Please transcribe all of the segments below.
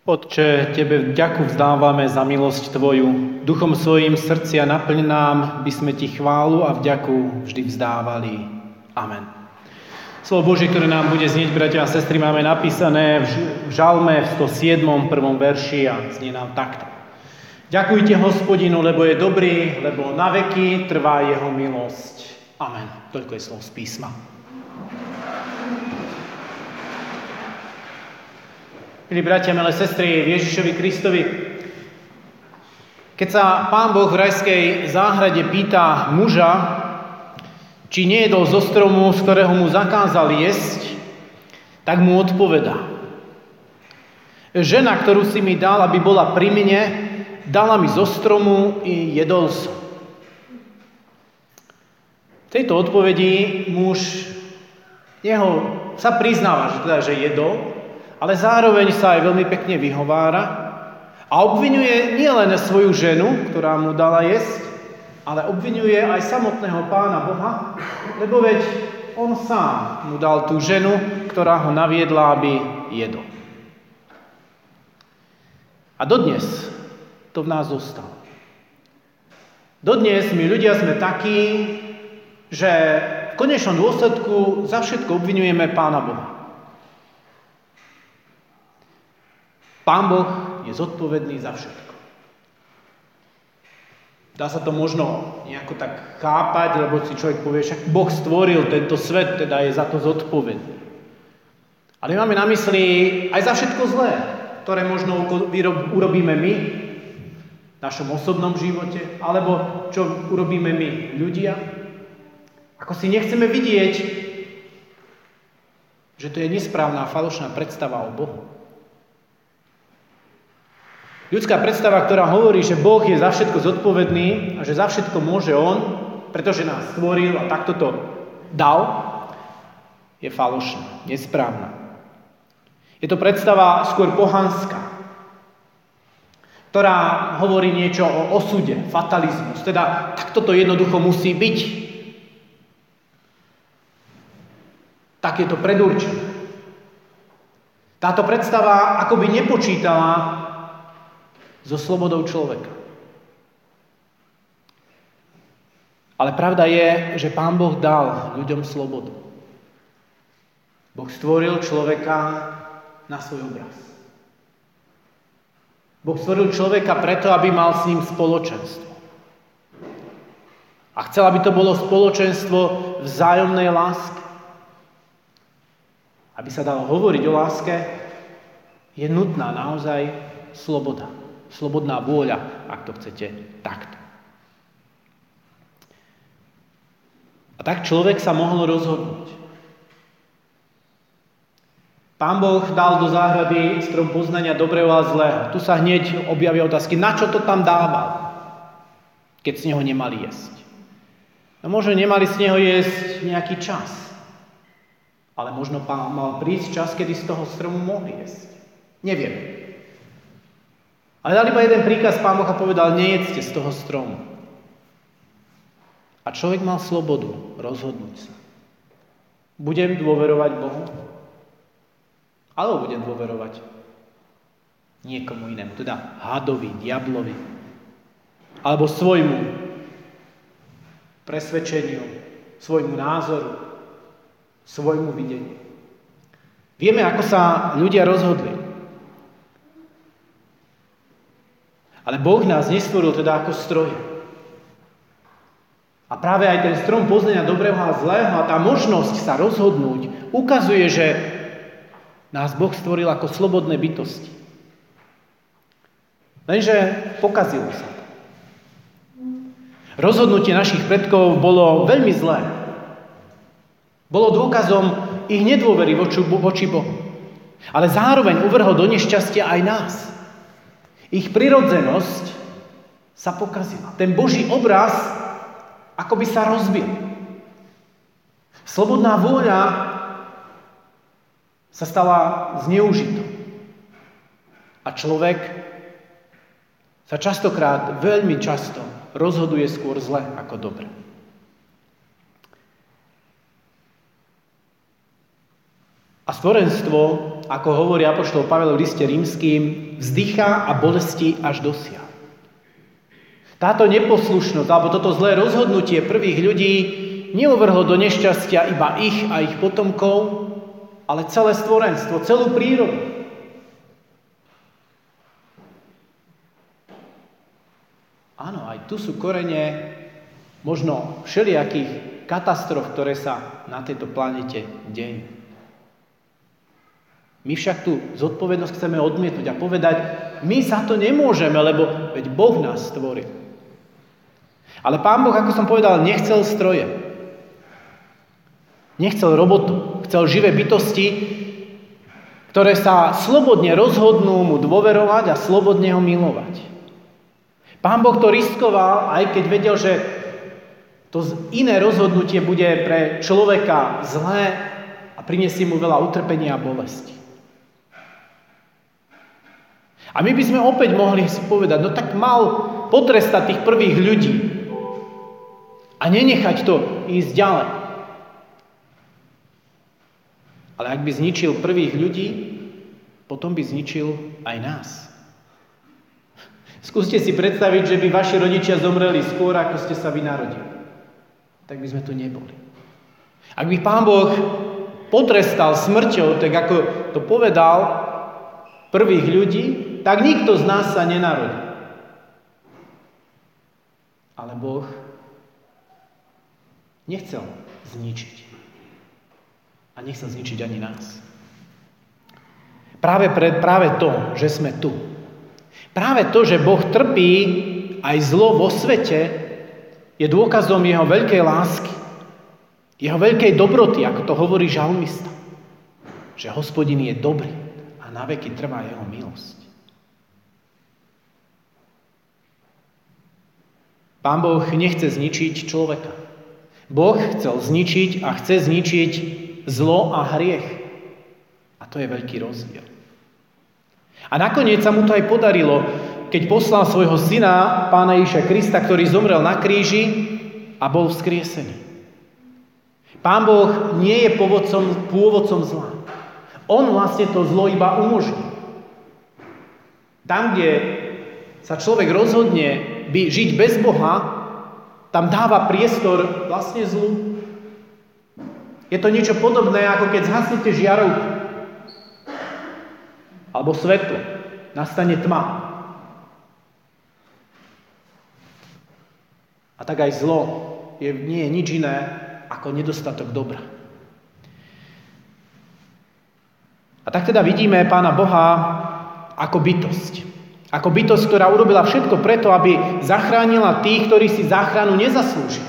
Otče, Tebe vďaku vzdávame za milosť Tvoju. Duchom svojím srdcia naplň nám, by sme Ti chválu a vďaku vždy vzdávali. Amen. Slovo Božie, ktoré nám bude znieť, bratia a sestry, máme napísané v Žalme v 107. prvom verši a znie nám takto. Ďakujte Hospodinu, lebo je dobrý, lebo na veky trvá jeho milosť. Amen. Toľko je slov z písma. Milí bratia, milé sestry, v Ježišovi Kristovi, keď sa Pán Boh v rajskej záhrade pýta muža, či nejedol zo stromu, z ktorého mu zakázal jesť, tak mu odpovedá: žena, ktorú si mi dal, aby bola pri mne, dala mi zo stromu i jedol som. V tejto odpovedi muž sa priznáva, že jedol, ale zároveň sa aj veľmi pekne vyhovára a obviňuje nielen svoju ženu, ktorá mu dala jesť, ale obviňuje aj samotného Pána Boha, lebo veď on sám mu dal tú ženu, ktorá ho naviedla, aby jedol. A dodnes to v nás zostalo. Dodnes my ľudia sme takí, že v konečnom dôsledku za všetko obviňujeme Pána Boha. Pán Boh je zodpovedný za všetko. Dá sa to možno nejako tak chápať, lebo si človek povie, však Boh stvoril tento svet, teda je za to zodpovedný. Ale máme na mysli aj za všetko zlé, ktoré možno urobíme my v našom osobnom živote, alebo čo urobíme my, ľudia. Ako si nechceme vidieť, že to je nesprávna, falošná predstava o Bohu. Ľudská predstava, ktorá hovorí, že Boh je za všetko zodpovedný a že za všetko môže On, pretože nás stvoril a takto to dal, je falošná, nesprávna. Je to predstava skôr pohanská, ktorá hovorí niečo o osude, fatalizmus, teda takto to jednoducho musí byť. Tak je to predurčené. Táto predstava akoby nepočítala so slobodou človeka. Ale pravda je, že Pán Boh dal ľuďom slobodu. Boh stvoril človeka na svoj obraz. Boh stvoril človeka preto, aby mal s ním spoločenstvo. A chcel, aby to bolo spoločenstvo vzájomnej lásky. Aby sa dalo hovoriť o láske, je nutná naozaj sloboda. Slobodná vôľa, ak to chcete takto. A tak človek sa mohol rozhodnúť. Pán Boh dal do záhrady strom poznania dobrého a zlého. Tu sa hneď objavia otázky, na čo to tam dával, keď z neho nemali jesť. No možno nemali z neho jesť nejaký čas, ale možno mal prísť čas, kedy z toho stromu mohli jesť. Neviem. Ale dal iba jeden príkaz, Pán Boh povedal, nejedzte z toho stromu. A človek mal slobodu rozhodnúť sa. Budem dôverovať Bohu? Alebo budem dôverovať niekomu inému, teda hadovi, diablovi, alebo svojmu presvedčeniu, svojmu názoru, svojmu videniu. Vieme, ako sa ľudia rozhodli. Ale Boh nás nestvoril teda ako stroje. A práve aj ten strom poznania dobrého a zlého a tá možnosť sa rozhodnúť ukazuje, že nás Boh stvoril ako slobodné bytosti. Lenže pokazilo sa to. Rozhodnutie našich predkov bolo veľmi zlé. Bolo dôkazom ich nedôvery voči Bohu. Ale zároveň uvrhol do nešťastia aj nás. Ich prirodzenosť sa pokazila. Ten Boží obraz akoby sa rozbil. Slobodná vôľa sa stala zneužitou. A človek sa častokrát, veľmi často, rozhoduje skôr zle ako dobre. A stvorenstvo ako hovorí apoštol Pavel v liste rímskym, vzdychá a bolesti až dosiaľ. Táto neposlušnosť, alebo toto zlé rozhodnutie prvých ľudí neuvrhlo do nešťastia iba ich a ich potomkov, ale celé stvorenstvo, celú prírodu. Áno, aj tu sú korene možno všelijakých katastrof, ktoré sa na tejto planete dejú. My však tú zodpovednosť chceme odmietnúť a povedať, my za to nemôžeme, lebo veď Boh nás stvoril. Ale Pán Boh, ako som povedal, nechcel stroje. Nechcel robotu. Chcel živé bytosti, ktoré sa slobodne rozhodnú mu dôverovať a slobodne ho milovať. Pán Boh to riskoval, aj keď vedel, že to iné rozhodnutie bude pre človeka zlé a prinesie mu veľa utrpenia a bolesti. A my by sme opäť mohli si povedať, no tak mal potrestať tých prvých ľudí a nenechať to ísť ďalej. Ale ak by zničil prvých ľudí, potom by zničil aj nás. Skúste si predstaviť, že by vaši rodičia zomreli skôr, ako ste sa vy narodili. Tak by sme tu neboli. Ak by Pán Boh potrestal smrťou, tak ako to povedal prvých ľudí, tak nikto z nás sa nenarodí. Ale Boh nechcel zničiť. A nechcel zničiť ani nás. Práve to, že sme tu. Práve to, že Boh trpí aj zlo vo svete, je dôkazom jeho veľkej lásky, jeho veľkej dobroty, ako to hovorí žalmista. Že Hospodin je dobrý a na veky trvá jeho milosť. Pán Boh nechce zničiť človeka. Boh chcel zničiť a chce zničiť zlo a hriech. A to je veľký rozdiel. A nakoniec sa mu to aj podarilo, keď poslal svojho syna, Pána Ježiša Krista, ktorý zomrel na kríži a bol vzkriesený. Pán Boh nie je pôvodcom zla. On vlastne to zlo iba umožní. Tam, kde sa človek rozhodne žiť bez Boha, tam dáva priestor vlastne zlu. Je to niečo podobné, ako keď zhasnete žiarovku alebo svetlo, nastane tma. A tak aj zlo nie je nič iné ako nedostatok dobra. A tak teda vidíme Pána Boha ako bytosť. Ako bytosť, ktorá urobila všetko preto, aby zachránila tých, ktorí si záchranu nezaslúžia.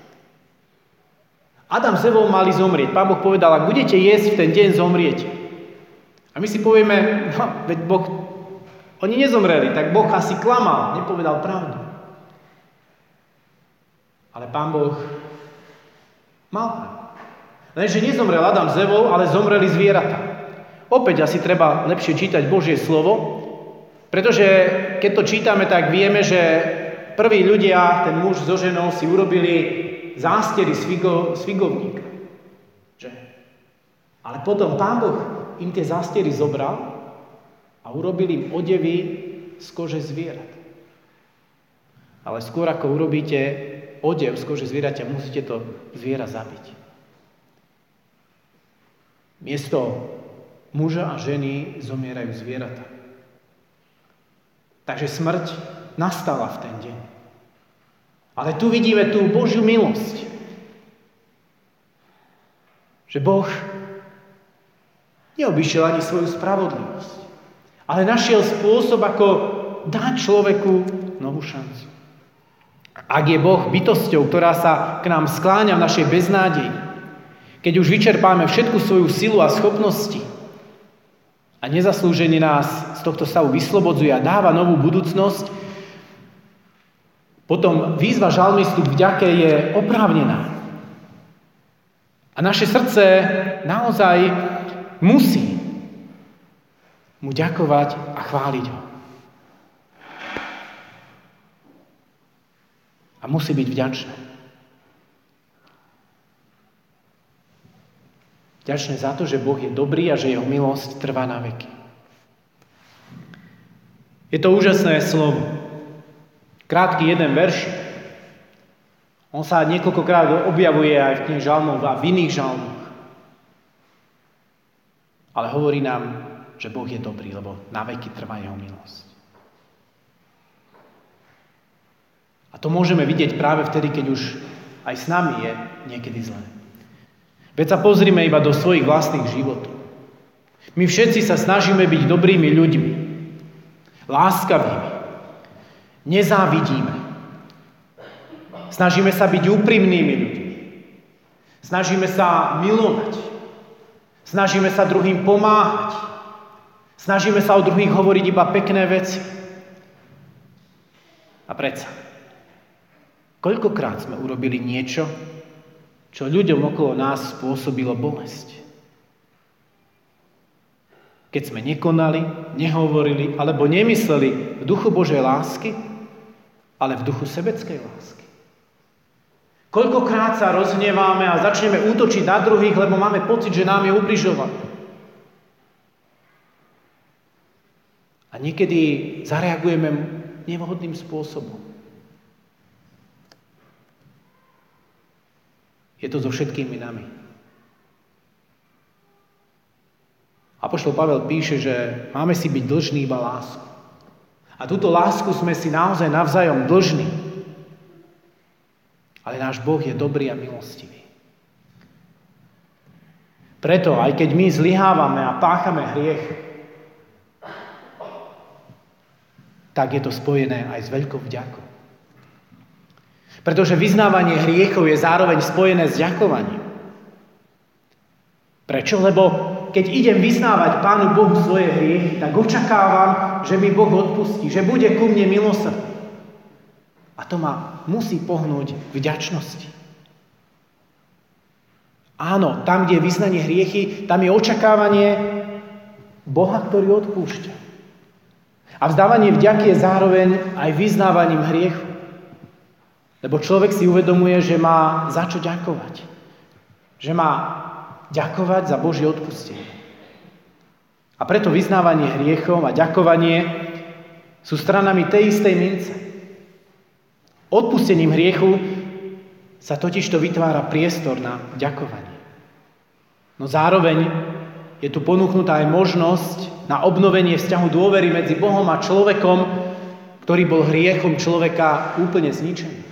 Adam s Evou mali zomrieť. Pán Boh povedal, ak budete jesť v ten deň, zomriete. A my si povieme, no, veď Boh, oni nezomreli, tak Boh asi klamal, nepovedal pravdu. Ale Pán Boh mal pravdu. Lenže nezomrel Adam s Evou, ale zomreli zvieratá. Opäť asi treba lepšie čítať Božie slovo, pretože keď to čítame, tak vieme, že prví ľudia, ten muž so ženou, si urobili zástery z figovníka. Ale potom Pán Boh im tie zástery zobral a urobil im odevy z kože zvierat. Ale skôr ako urobíte odev z kože zvieraťa, musíte to zviera zabiť. Miesto muža a ženy zomierajú zvieratá. Takže smrť nastala v ten deň. Ale tu vidíme tú Božiu milosť. Že Boh neobyšiel ani svoju spravodlivosť, ale našiel spôsob, ako dať človeku novú šancu. Ak je Boh bytosťou, ktorá sa k nám skláňa v našej beznádeji, keď už vyčerpáme všetku svoju silu a schopnosti a nezaslúžene nás z tohto stavu vyslobodzuje a dáva novú budúcnosť, potom výzva žalmistu k vďake je oprávnená. A naše srdce naozaj musí mu ďakovať a chváliť ho. A musí byť vďačné. Vďačné za to, že Boh je dobrý a že jeho milosť trvá na veky. Je to úžasné slovo. Krátky jeden verš. On sa niekoľkokrát objavuje aj v knihe Žalmov a v iných žalmoch. Ale hovorí nám, že Boh je dobrý, lebo na veky trvá jeho milosť. A to môžeme vidieť práve vtedy, keď už aj s nami je niekedy zlé. Veď sa pozrime iba do svojich vlastných životov. My všetci sa snažíme byť dobrými ľuďmi, láskavými, nezávidíme. Snažíme sa byť úprimnými ľuďmi. Snažíme sa milovať. Snažíme sa druhým pomáhať. Snažíme sa o druhých hovoriť iba pekné veci. A predsa, koľkokrát sme urobili niečo, čo ľuďom okolo nás spôsobilo bolesť? Keď sme nekonali, nehovorili alebo nemysleli v duchu Božej lásky, ale v duchu sebeckej lásky. Koľkokrát sa rozhneváme a začneme útočiť na druhých, lebo máme pocit, že nám je ubližované. A niekedy zareagujeme nevhodným spôsobom. Je to so všetkými nami. Apoštol Pavel píše, že máme si byť dlžní iba lásku. A túto lásku sme si naozaj navzájom dlžní. Ale náš Boh je dobrý a milostivý. Preto, aj keď my zlyhávame a páchame hriech, tak je to spojené aj s veľkou vďakou. Pretože vyznávanie hriechov je zároveň spojené s ďakovaním. Prečo? Lebo keď idem vyznávať Pánu Bohu svoje hriechy, tak očakávam, že mi Boh odpustí, že bude ku mne milosrdný. A to ma musí pohnúť vďačnosti. Áno, tam, kde je vyznanie hriechy, tam je očakávanie Boha, ktorý odpúšťa. A vzdávanie vďaky je zároveň aj vyznávaním hriechu. Lebo človek si uvedomuje, že má za čo ďakovať. Že má ďakovať za Božie odpustenie. A preto vyznávanie hriechov a ďakovanie sú stranami tej istej mince. Odpustením hriechu sa totižto vytvára priestor na ďakovanie. No zároveň je tu ponúknutá aj možnosť na obnovenie vzťahu dôvery medzi Bohom a človekom, ktorý bol hriechom človeka úplne zničený.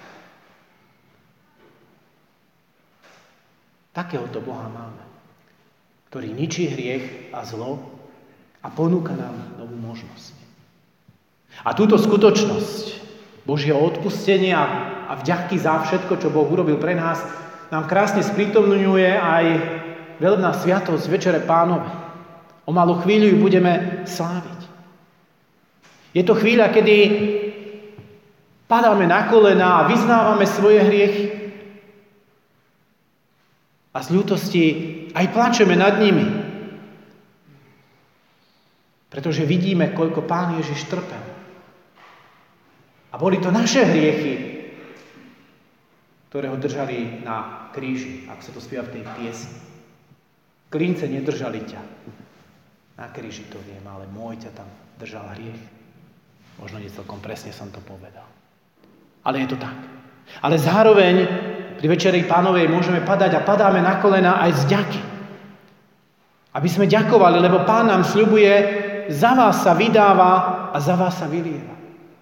Takéhoto Boha máme, ktorý ničí hriech a zlo a ponúka nám novú možnosť. A túto skutočnosť Božieho odpustenia a vďaky za všetko, čo Boh urobil pre nás, nám krásne sprítomňuje aj veľbná sviatosť Večere Pánovej. O malú chvíľu ju budeme sláviť. Je to chvíľa, kedy padáme na kolená a vyznávame svoje hriechy. A z ľútosti aj plačeme nad nimi. Pretože vidíme, koľko Pán Ježiš trpel. A boli to naše hriechy, ktoré ho držali na kríži, ako sa to spieva v tej piesni. Klince nedržali ťa. Na kríži to viem, ale môj ťa tam držal hriech. Možno nie celkom presne som to povedal. Ale je to tak. Ale zároveň pri Večeri Pánovej môžeme padať a padáme na kolená aj z vďaky. Aby sme ďakovali, lebo Pán nám sľubuje, za vás sa vydáva a za vás sa vylieva.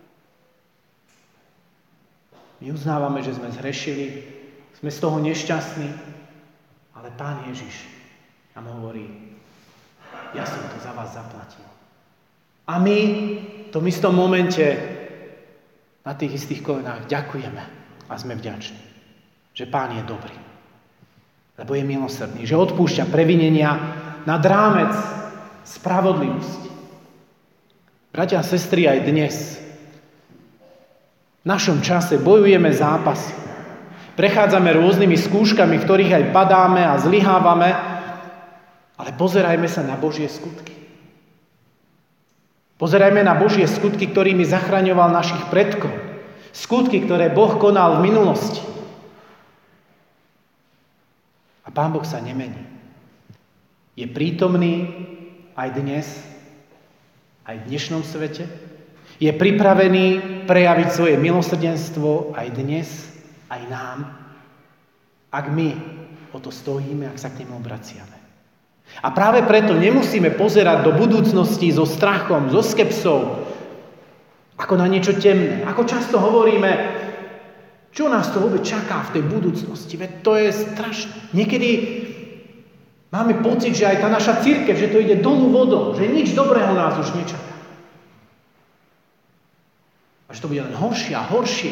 My uznávame, že sme zhrešili, sme z toho nešťastní, ale Pán Ježiš nám hovorí, ja som to za vás zaplatil. A my v tom istom momente na tých istých kolenách ďakujeme a sme vďační, že Pán je dobrý, lebo je milosrdný, že odpúšťa previnenia nad rámec spravodlivosti. Bratia a sestry, aj dnes v našom čase bojujeme zápasy. Prechádzame rôznymi skúškami, v ktorých aj padáme a zlyhávame, ale pozerajme sa na Božie skutky. Pozerajme na Božie skutky, ktorými zachraňoval našich predkov. Skutky, ktoré Boh konal v minulosti. A Pán Boh sa nemení. je prítomný aj dnes, aj v dnešnom svete. Je pripravený prejaviť svoje milosrdenstvo aj dnes, aj nám, ak my o to stojíme, ak sa k nemu obraciame. A práve preto nemusíme pozerať do budúcnosti so strachom, so skepsou, ako na niečo temné. Ako často hovoríme, čo nás to vôbec čaká v tej budúcnosti? Veď to je strašné. Niekedy máme pocit, že aj tá naša cirkev, že to ide dolu vodou, že nič dobrého nás už nečaká. A že to bude len horšie a horšie.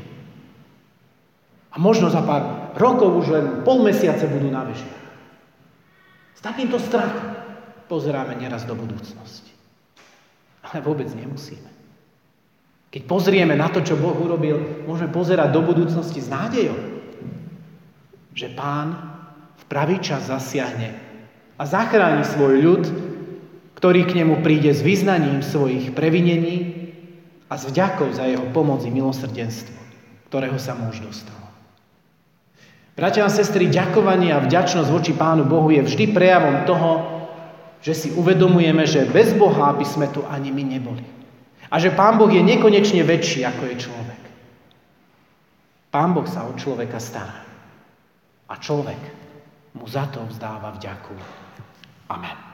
A možno za pár rokov už len pol mesiace budú na vežiach. S takýmto strachom pozeráme nieraz do budúcnosti. Ale vôbec nemusíme. Keď pozrieme na to, čo Boh urobil, môžeme pozerať do budúcnosti s nádejou, že Pán v pravý čas zasiahne a zachráni svoj ľud, ktorý k nemu príde s vyznaním svojich previnení a s vďakou za jeho pomoc i milosrdenstvo, ktorého sa muž dostal. Bratia a sestry, ďakovanie a vďačnosť voči Pánu Bohu je vždy prejavom toho, že si uvedomujeme, že bez Boha by sme tu ani my neboli. A že Pán Boh je nekonečne väčší, ako je človek. Pán Boh sa o človeka stará. A človek mu za to vzdáva vďaku. Amen.